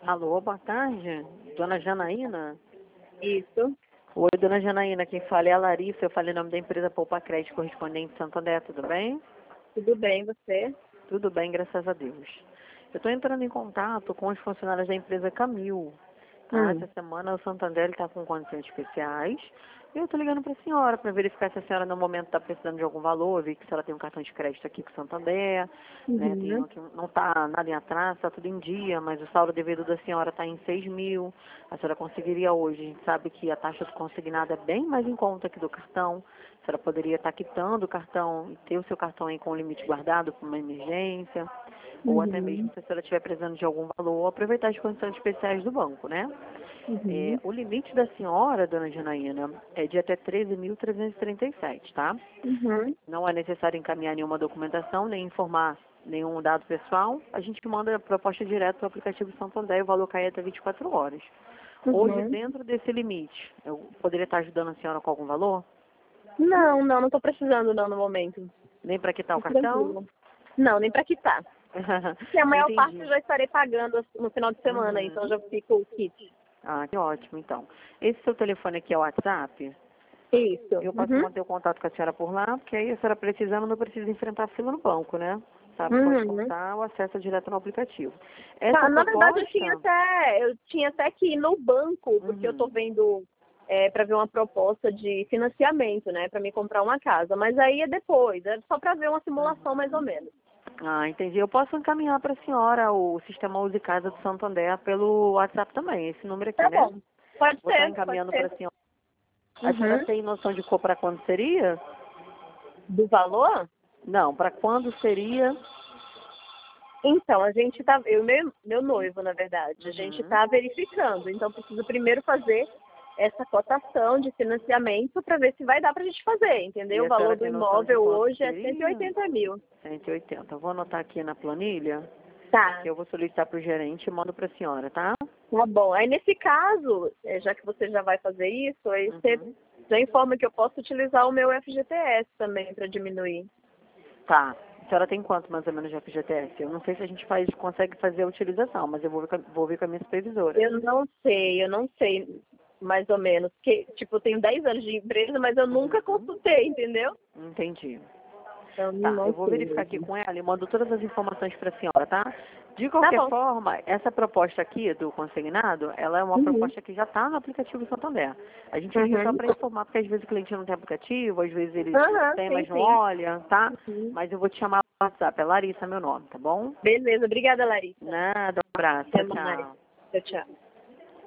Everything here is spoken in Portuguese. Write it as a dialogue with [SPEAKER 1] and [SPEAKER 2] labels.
[SPEAKER 1] Alô, boa tarde. Dona Janaína?
[SPEAKER 2] Isso.
[SPEAKER 1] Oi, dona Janaína, quem fala é a Larissa. Eu falei o nome da empresa Poupa Crédito Correspondente Santo André, tudo bem?
[SPEAKER 2] Tudo bem, você?
[SPEAKER 1] Tudo bem, graças a Deus. Eu estou entrando em contato com os funcionários da empresa Camil. Tá? Essa semana o Santander está com condições especiais. E eu estou ligando para a senhora para verificar se a senhora no momento está precisando de algum valor, ver que se ela tem um cartão de crédito aqui com o Santander, né? Tem
[SPEAKER 2] Uhum.
[SPEAKER 1] um que não está nada em atraso, está tudo em dia, mas o saldo devido da senhora está em 6.000. A senhora conseguiria hoje, a gente sabe que a taxa do consignado é bem mais em conta que do cartão. A senhora poderia estar quitando o cartão e ter o seu cartão aí com o limite guardado para uma emergência, ou até mesmo
[SPEAKER 2] Uhum.
[SPEAKER 1] se a senhora estiver precisando de algum valor, aproveitar as condições especiais do banco, né?
[SPEAKER 2] Uhum.
[SPEAKER 1] O limite da senhora, dona Janaína, é de até 13.337, tá?
[SPEAKER 2] Uhum.
[SPEAKER 1] Não é necessário encaminhar nenhuma documentação, nem informar nenhum dado pessoal. A gente manda a proposta direto para o aplicativo Santander e o valor cai até 24 horas. Hoje,
[SPEAKER 2] Uhum.
[SPEAKER 1] dentro desse limite, eu poderia estar ajudando a senhora com algum valor?
[SPEAKER 2] Não tô precisando não no momento.
[SPEAKER 1] Nem para quitar o
[SPEAKER 2] Tô
[SPEAKER 1] cartão?
[SPEAKER 2] tranquilo. Não, nem pra quitar. Porque a maior parte eu
[SPEAKER 1] Entendi.
[SPEAKER 2] já estarei pagando no final de semana, então
[SPEAKER 1] Uhum.
[SPEAKER 2] já fica o kit.
[SPEAKER 1] Ah, que ótimo, então. Esse seu telefone aqui é o WhatsApp?
[SPEAKER 2] Isso.
[SPEAKER 1] Eu posso
[SPEAKER 2] Uhum.
[SPEAKER 1] manter o contato com a senhora por lá, porque aí a senhora precisando não precisa enfrentar a fila no banco, né? Sabe, pode
[SPEAKER 2] Uhum.
[SPEAKER 1] contar o acesso direto no aplicativo.
[SPEAKER 2] Tá,
[SPEAKER 1] Essa
[SPEAKER 2] na verdade
[SPEAKER 1] proposta...
[SPEAKER 2] eu tinha até que ir no banco, porque eu tô
[SPEAKER 1] Uhum.
[SPEAKER 2] vendo para ver uma proposta de financiamento, né, para me comprar uma casa. Mas aí é depois, é só para ver uma simulação mais ou
[SPEAKER 1] Uhum.
[SPEAKER 2] menos.
[SPEAKER 1] Ah, entendi. Eu posso encaminhar para a senhora o sistema Use Casa do Santander pelo WhatsApp também, esse número aqui,
[SPEAKER 2] Tá
[SPEAKER 1] né?
[SPEAKER 2] bom. Pode
[SPEAKER 1] Vou estar
[SPEAKER 2] ser, pode
[SPEAKER 1] encaminhando para
[SPEAKER 2] ser.
[SPEAKER 1] a senhora. A senhora
[SPEAKER 2] Uhum.
[SPEAKER 1] tem noção de cor para quando seria?
[SPEAKER 2] Do valor?
[SPEAKER 1] Não, para quando seria?
[SPEAKER 2] Então, a gente tá, eu e meu noivo, na verdade, a gente
[SPEAKER 1] Uhum.
[SPEAKER 2] está verificando. Então, preciso primeiro fazer essa cotação de financiamento para ver se vai dar para a gente fazer,
[SPEAKER 1] E
[SPEAKER 2] entendeu? O
[SPEAKER 1] a senhora
[SPEAKER 2] valor do
[SPEAKER 1] tem noção de
[SPEAKER 2] imóvel
[SPEAKER 1] quanto
[SPEAKER 2] hoje é
[SPEAKER 1] seria?
[SPEAKER 2] 180 mil.
[SPEAKER 1] 180. Vou anotar aqui na planilha, que
[SPEAKER 2] Tá,
[SPEAKER 1] eu vou solicitar para o gerente e mando para a senhora, tá?
[SPEAKER 2] tá bom. Aí, nesse caso, já que você já vai fazer isso, aí você
[SPEAKER 1] Uhum.
[SPEAKER 2] já informa que eu posso utilizar o meu FGTS também para diminuir.
[SPEAKER 1] Tá. A senhora tem quanto mais ou menos de FGTS? Eu não sei se a gente consegue fazer a utilização, mas eu vou ver com a minha supervisora.
[SPEAKER 2] Eu não sei mais ou menos. Que, tipo, eu tenho 10 anos de empresa, mas eu nunca
[SPEAKER 1] Uhum.
[SPEAKER 2] consultei, entendeu?
[SPEAKER 1] Entendi.
[SPEAKER 2] Então,
[SPEAKER 1] Tá, eu
[SPEAKER 2] não
[SPEAKER 1] vou
[SPEAKER 2] sei
[SPEAKER 1] verificar aqui
[SPEAKER 2] mesmo.
[SPEAKER 1] com ela e mando todas as informações para a senhora, tá? De
[SPEAKER 2] Tá
[SPEAKER 1] qualquer
[SPEAKER 2] bom.
[SPEAKER 1] forma, essa proposta aqui do consignado, ela é uma
[SPEAKER 2] Uhum.
[SPEAKER 1] proposta que já está no aplicativo Santander. A gente liga só
[SPEAKER 2] Uhum.
[SPEAKER 1] para informar, porque às vezes o cliente não tem aplicativo, às vezes ele
[SPEAKER 2] Aham,
[SPEAKER 1] tem,
[SPEAKER 2] sim,
[SPEAKER 1] mas não
[SPEAKER 2] sim.
[SPEAKER 1] olha, tá?
[SPEAKER 2] Uhum.
[SPEAKER 1] Mas eu vou te chamar no WhatsApp, é Larissa meu nome, tá bom?
[SPEAKER 2] Beleza, obrigada, Larissa.
[SPEAKER 1] Nada, um abraço,
[SPEAKER 2] Até
[SPEAKER 1] tchau,
[SPEAKER 2] mais.
[SPEAKER 1] tchau.
[SPEAKER 2] Tchau, tchau.